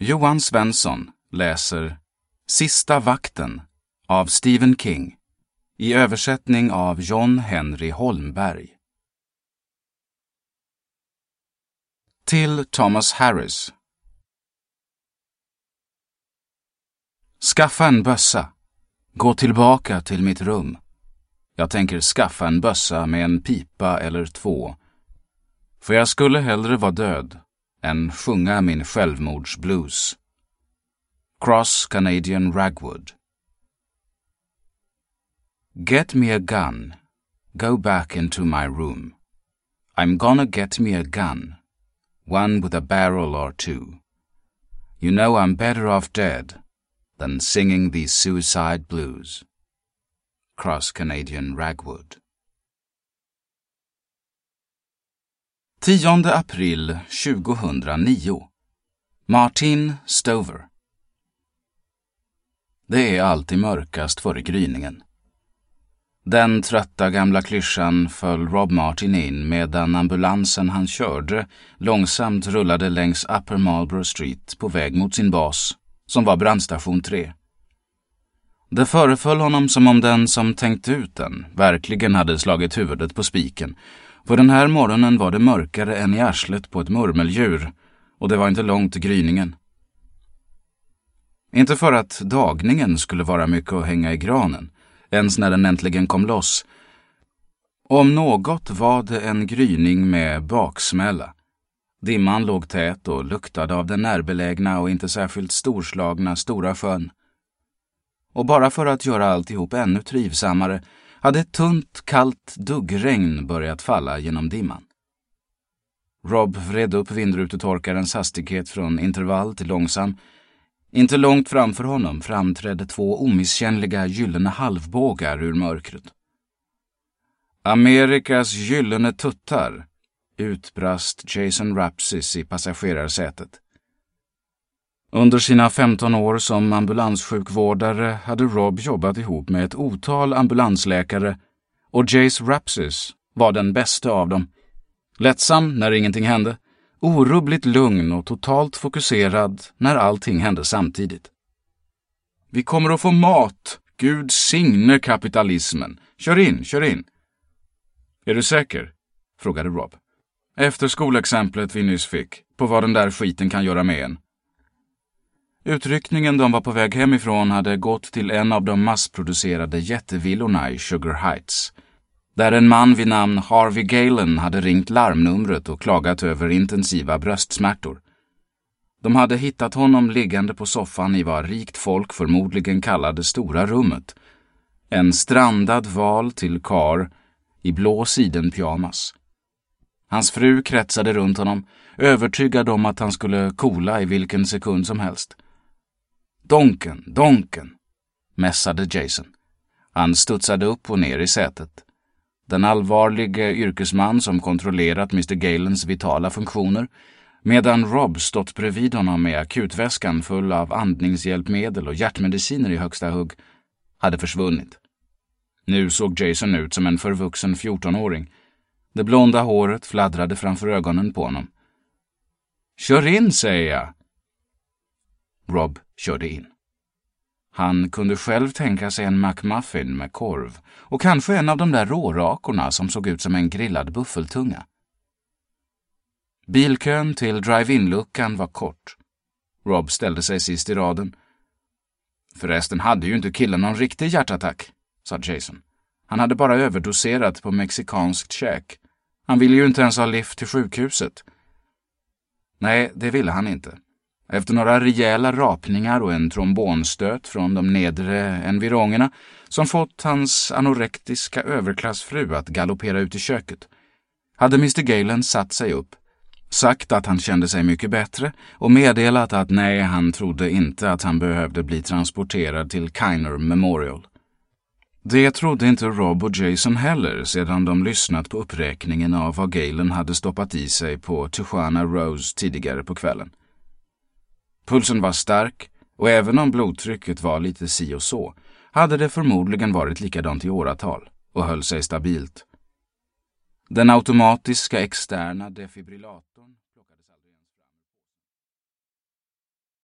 Johan Svensson läser Sista vakten av Stephen King i översättning av John Henry Holmberg. Till Thomas Harris. Skaffa en bössa. Gå tillbaka till mitt rum. Jag tänker skaffa en bössa med en pipa eller 2. För jag skulle hellre vara död än sjunga min självmordsblues. Cross Canadian Ragwood. Get me a gun. Go back into my room. I'm gonna get me a gun. One with a barrel or 2. You know I'm better off dead than singing these suicide blues. Cross Canadian Ragwood. 10 april 2009. Martin Stover. Det är alltid mörkast före gryningen. Den trötta gamla klyschan föll Rob Martin in medan ambulansen han körde långsamt rullade längs Upper Marlborough Street på väg mot sin bas, som var brandstation 3. Det föreföll honom som om den som tänkt ut den verkligen hade slagit huvudet på spiken, för den här morgonen var det mörkare än i arslet på ett murmeldjur, och det var inte långt till gryningen. Inte för att dagningen skulle vara mycket att hänga i granen, ens när den äntligen kom loss. Om något var det en gryning med baksmälla. Dimman låg tät och luktade av den närbelägna och inte särskilt storslagna Stora sjön. Och bara för att göra alltihop ännu trivsammare hade ett tunt, kallt duggregn börjat falla genom dimman. Rob vred upp vindrutetorkarens hastighet från intervall till långsam. Inte långt framför honom framträdde 2 omisskännliga gyllene halvbågar ur mörkret. Amerikas gyllene tuttar, utbrast Jason Rapsis i passagerarsätet. Under sina 15 år som ambulanssjukvårdare hade Rob jobbat ihop med ett otal ambulansläkare, och Jace Rapsis var den bästa av dem. Lättsam när ingenting hände, orubbligt lugn och totalt fokuserad när allting hände samtidigt. Vi kommer att få mat. Gud signe kapitalismen. Kör in, kör in. Är du säker? Frågade Rob. Efter skolexemplet vi nyss fick, på vad den där skiten kan göra med en. Utryckningen de var på väg hemifrån hade gått till en av de massproducerade jättevillorna i Sugar Heights, där en man vid namn Harvey Galen hade ringt larmnumret och klagat över intensiva bröstsmärtor. De hade hittat honom liggande på soffan i vad rikt folk förmodligen kallade stora rummet. En strandad val till kar i blå sidenpyjamas. Hans fru kretsade runt honom, övertygad om att han skulle kola i vilken sekund som helst. Donken, donken, mässade Jason. Han studsade upp och ner i sätet. Den allvarliga yrkesman som kontrollerat Mr. Galens vitala funktioner, medan Rob stått bredvid honom med akutväskan full av andningshjälpmedel och hjärtmediciner i högsta hugg, hade försvunnit. Nu såg Jason ut som en förvuxen 14-åring. Det blonda håret fladdrade framför ögonen på honom. Kör in, säger jag. Rob körde in. Han kunde själv tänka sig en McMuffin med korv och kanske en av de där rårakorna som såg ut som en grillad buffeltunga. Bilkön till drive-in-luckan var kort. Rob ställde sig sist i raden. Förresten hade ju inte killen någon riktig hjärtattack, sa Jason. Han hade bara överdoserat på mexikanskt käk. Han ville ju inte ens ha lift till sjukhuset. Nej, det ville han inte. Efter några rejäla rapningar och en trombonstöt från de nedre environgerna som fått hans anorektiska överklassfru att galoppera ut i köket, hade Mr. Galen satt sig upp, sagt att han kände sig mycket bättre och meddelat att nej, han trodde inte att han behövde bli transporterad till Kiner Memorial. Det trodde inte Rob och Jason heller sedan de lyssnat på uppräkningen av vad Galen hade stoppat i sig på Tijuana Rose tidigare på kvällen. Pulsen var stark, och även om blodtrycket var lite si och så, hade det förmodligen varit likadant i åratal och höll sig stabilt. Den automatiska externa defibrillatorn